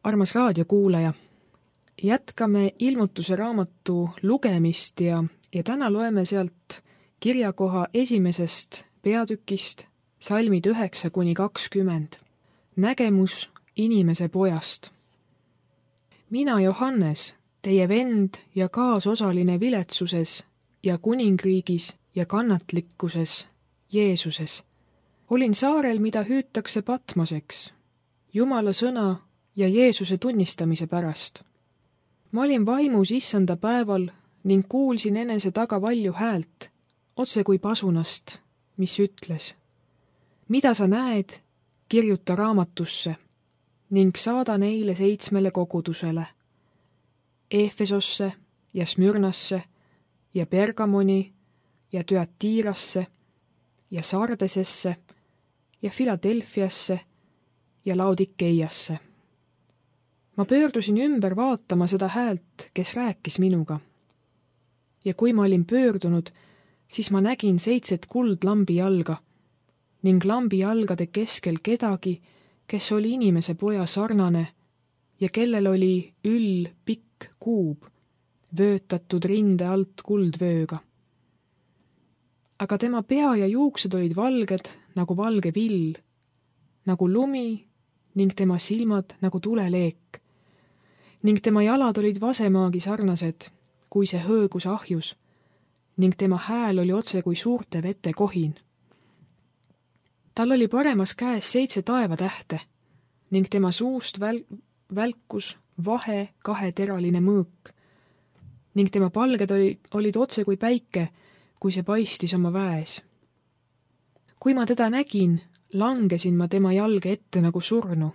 Armas raadiokuulaja, jätkame Ilmutuse raamatu lugemist ja täna loeme sealt kirjakoha 1. peatükist salmid 9–20. Nägemus inimese pojast. Mina, Johannes, teie vend ja kaasosaline viletsuses ja kuningriigis ja kannatlikkuses Jeesuses. Olin saarel, mida hüütakse Patmoseks, Jumala sõna ja Jeesuse tunnistamise pärast. Ma olin vaimus issanda päeval ning kuulsin enese taga valju häält, otse kui pasunast, mis ütles: mida sa näed, kirjuta raamatusse ning saada neile 7 kogudusele: Efesosse ja Smyrnasse ja Pergamoni ja Thyatirasse ja Sardesesse ja Filadelfiasse ja Laodikeiasse. Ma pöördusin ümber vaatama seda häält, kes rääkis minuga. Ja kui ma olin pöördunud, siis ma nägin 7 kuldlambi jalga ning lambi jalgade keskel kedagi, kes oli inimese poja sarnane ja kellel oli üll pikk kuub, vöötatud rinde alt kuldvööga. Aga tema pea ja juuksed olid valged nagu valge vill, nagu lumi ning tema silmad nagu tuleleek. Ning tema jalad olid vasemaagi sarnased, kui see hõõgus ahjus, ning tema hääl oli otse kui suurte vete kohin. Tal oli paremas käes 7 taevatähte ning tema suust välkus vahe 2-teraline mõõk ning tema palged olid otse kui päike, kui see paistis oma väes. Kui ma teda nägin, langesin ma tema jalge ette nagu surnu.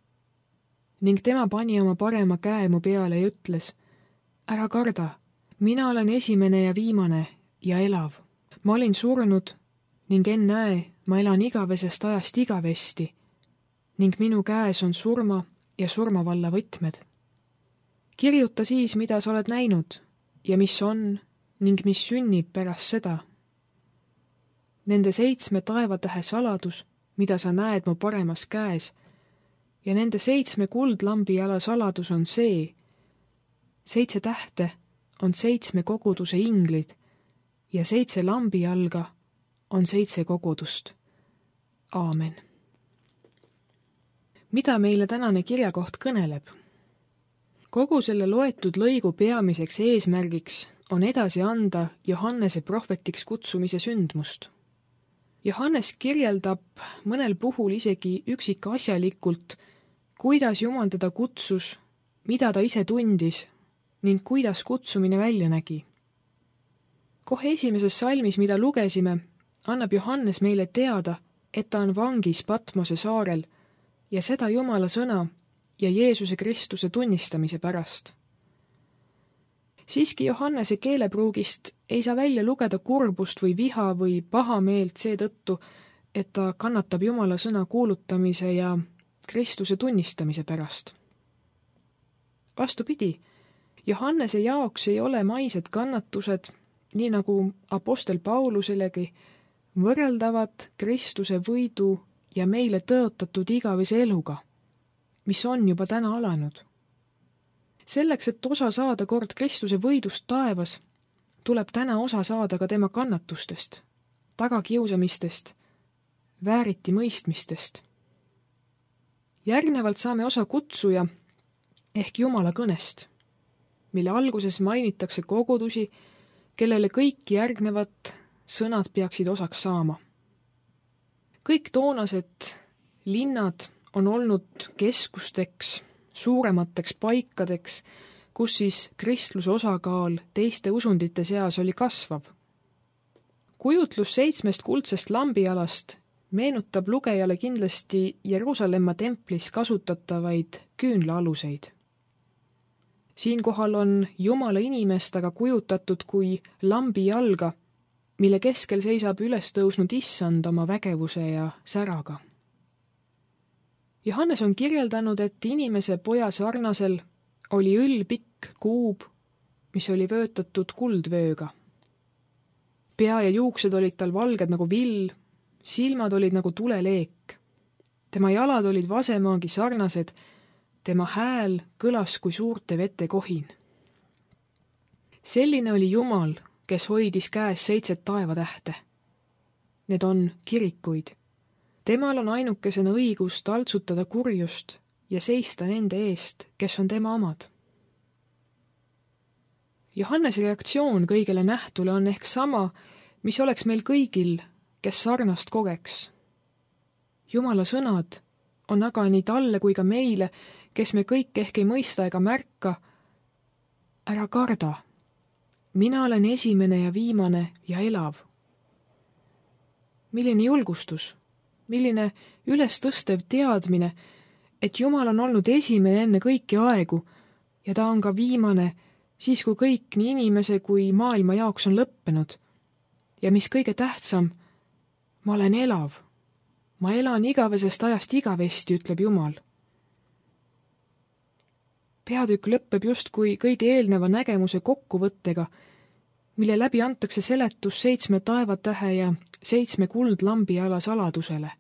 Ning tema pani oma parema käe mu peale ja ütles: ära karda, mina olen esimene ja viimane ja elav. Ma olin surnud ning ennäe, ma elan igavesest ajast igavesti ning minu käes on surma ja surmavalla võtmed. Kirjuta siis, mida sa oled näinud ja mis on ning mis sünnib pärast seda. Nende 7 taevatähe saladus, mida sa näed mu paremas käes, ja nende 7 kuldlambi jala saladus on see: 7 tähte on 7 koguduse inglid ja 7 lambi jalga on 7 kogudust. Aamen. Mida meile tänane kirjakoht kõneleb? Kogu selle loetud lõigu peamiseks eesmärgiks on edasi anda Johannese prohvetiks kutsumise sündmust. Johannes kirjeldab mõnel puhul isegi üksikasjalikult, kuidas Jumal teda kutsus, mida ta ise tundis ning kuidas kutsumine välja nägi. Kohe 1. salmis, mida lugesime, annab Johannes meile teada, et ta on vangis Patmose saarel ja seda Jumala sõna ja Jeesuse Kristuse tunnistamise pärast. Siiski Johannese keelepruugist ei saa välja lugeda kurbust või viha või pahameelt seetõttu, et ta kannatab Jumala sõna kuulutamise ja Kristuse tunnistamise pärast. Vastupidi, Johannese jaoks ei ole maised kannatused, nii nagu apostel Pauluselegi, võrreldavad Kristuse võidu ja meile tõotatud igavese eluga, mis on juba täna alanud. Selleks, et osa saada kord Kristuse võidust taevas, tuleb täna osa saada ka tema kannatustest, tagakiusamistest, vääriti mõistmistest. Järgnevalt saame osa kutsuja ehk Jumala kõnest, mille alguses mainitakse kogudusi, kellele kõik järgnevad sõnad peaksid osaks saama. Kõik toonased linnad on olnud keskusteks, suuremateks paikadeks, kus siis kristluse osakaal teiste usundite seas oli kasvav. Kujutlus 7 kuldsest lambijalast meenutab lugejale kindlasti Jeruusalemma templis kasutatavaid küünlaaluseid. Siinkohal on Jumala inimest aga kujutatud kui lambi jalga, mille keskel seisab üles tõusnud issand oma vägevuse ja säraga. Johannes on kirjeldanud, et inimese poja sarnasel oli õll pikk kuub, mis oli vöötatud kuldvööga. Pea ja juuksed olid tal valged nagu vill, silmad olid nagu tuleleek. Tema jalad olid vasemaagi sarnased, tema hääl kõlas kui suurte vete kohin. Selline oli Jumal, kes hoidis käes 7 taevatähte. Need on kirikuid. Temal on ainukesena õigus taltsutada kurjust ja seista nende eest, kes on tema omad. Johannese reaktsioon kõigele nähtule on ehk sama, mis oleks meil kõigil, kes sarnast kogeks. Jumala sõnad on aga nii talle kui ka meile, kes me kõik ehk ei mõista ega märka, ära karda. Mina olen esimene ja viimane ja elav. Milline julgustus, milline ülestõstev teadmine, et Jumal on olnud esimene enne kõiki aegu ja ta on ka viimane, siis kui kõik nii inimese kui maailma jaoks on lõppenud. Ja mis kõige tähtsam, ma olen elav. Ma elan igavesest ajast igavesti, ütleb Jumal. Peatükk lõppeb justkui kõige eelneva nägemuse kokkuvõttega, mille läbi antakse seletus 7 taevatähe ja 7 kuldlambiala saladusele.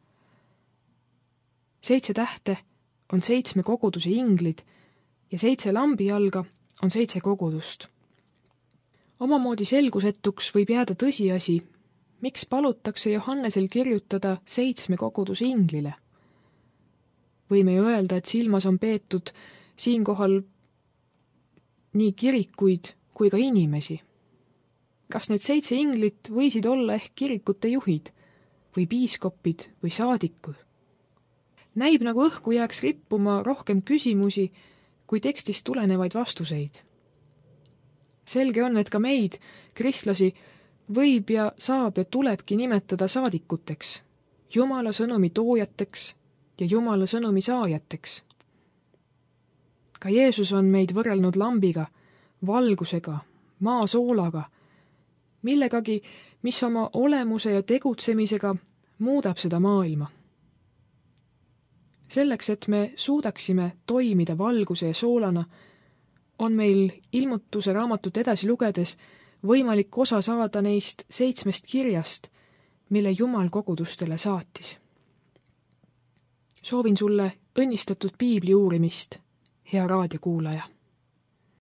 7 tähte on 7 koguduse inglid ja 7 lambijalga on 7 kogudust. Omamoodi selgusetuks võib jääda tõsiasi, miks palutakse Johannesel kirjutada 7 koguduse inglile. Võime ju öelda, et silmas on peetud siinkohal nii kirikuid kui ka inimesi. Kas need 7 inglit võisid olla ehk kirikute juhid või piiskopid või saadikud? Näib nagu õhku jääks rippuma rohkem küsimusi kui tekstist tulenevaid vastuseid. Selge on, et ka meid, kristlasi, võib ja saab ja tulebki nimetada saadikuteks, Jumala sõnumi toojateks ja Jumala sõnumi saajateks. Ka Jeesus on meid võrrelnud lambiga, valgusega, maasoolaga, millegagi, mis oma olemuse ja tegutsemisega muudab seda maailma. Selleks, et me suudaksime toimida valguse ja soolana, on meil ilmutuse raamatut edasi lugedes võimalik osa saada neist 7 kirjast, mille Jumal kogudustele saatis. Soovin sulle õnnistatud piibli uurimist, hea raadiokuulaja.